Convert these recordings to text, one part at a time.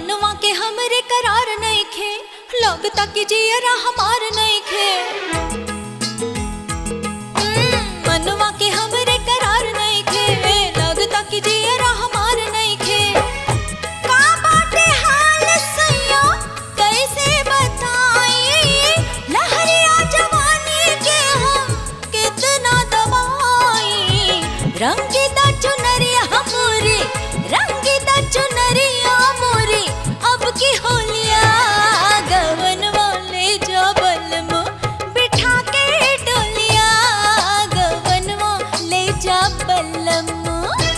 मनवा के हमरे करार नइखे, लगता कि जियरा हमार नइखे। मनवा के हमरे करार नइखे, लगता कि जियरा हमार नइखे। का बाटे हाल सैया कैसे बताई, लहरिया जवानी के हम कितना दबाई। रंगीदा चुनरिया मोरी, रंगीदा चुनरिया मोरी, अब की होलिया गवन वाले जबल मो बिठा के डोलिया, गवन वाले जबल मो।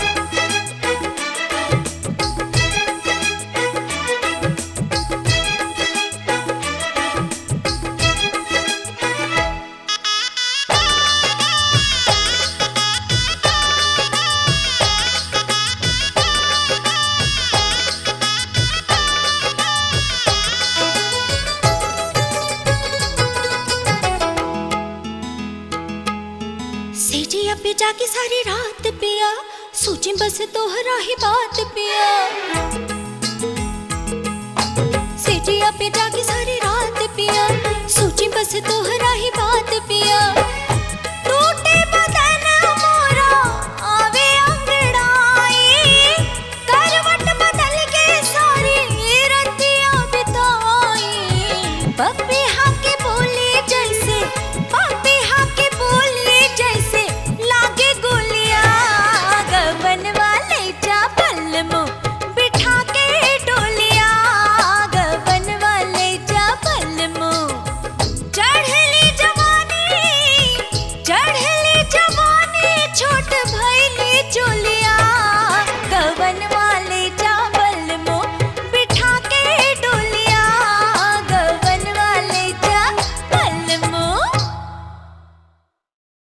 सेजिया पे जाके सारी रात पिया, सोची बस तोहरा ही बात पिया। सेजिया पे जाके सारी रात पिया, सोची बस तोहरा ही बात पिया।